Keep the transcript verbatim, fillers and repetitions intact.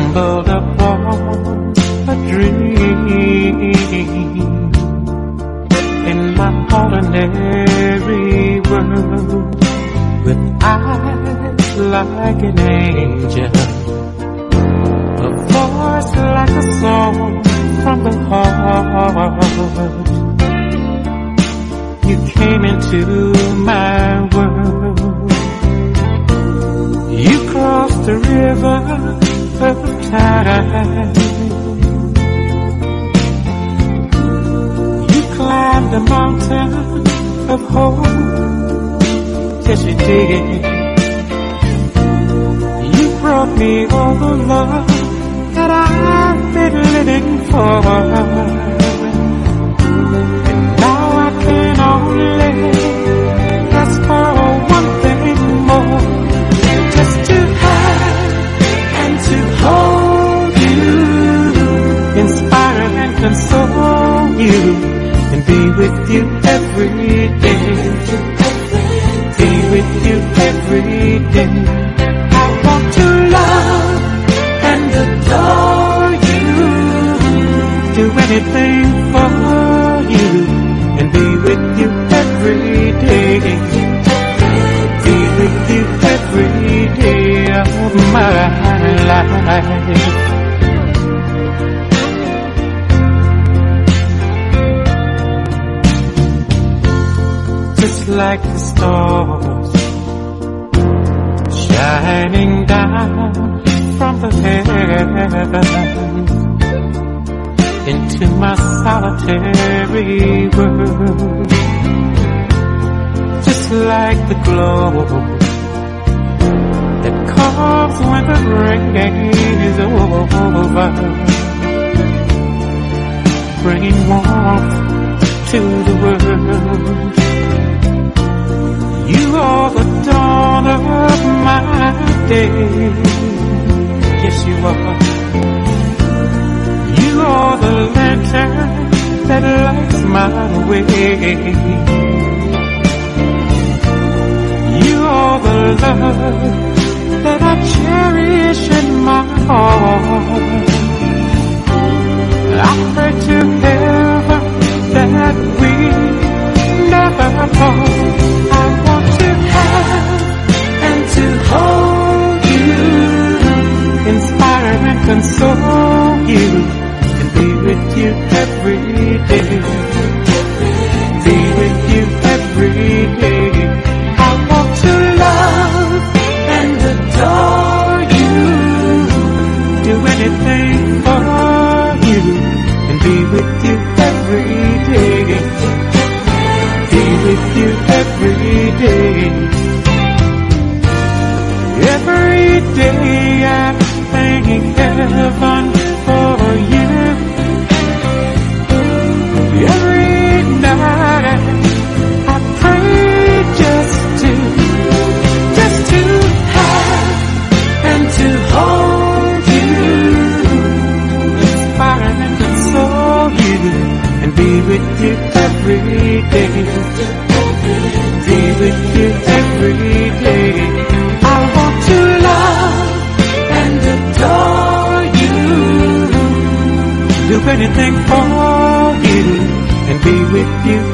stumbled upon a dream in my ordinary world, with eyes like an angel, a voice like a song from the heart. You came into my world. You crossed the river of time. You climbed the mountain of hope. Yes, you did. You brought me all the love that I've been living for. And now I can only ask for one thing more, just to have and to hold you, inspire and console you, and be with you every day. Be with you every day. I want to love and adore you, do anything for you, and be with you every day. Be with you every day of my life. Just like the stars shining down from the heavens into my solitary world. Just like the glow that comes when the rain is over, bringing warmth to the world. You are the dawn of my day. Yes, you are. You are the lantern that lights my way. You are the love that I cherish in my heart. I pray to heaven that we never part. I want to have and to hold you, inspire and console you, and be with you every day. Be with you every day. I want to love and adore you, do anything for you, and be with you every day. Be with you every day. Every day I thank heaven for you. Every night I pray just to, just to have and to hold you, inspire and console you, and be with you every day. Be with you every day. I want to love and adore you, do anything for you, and be with you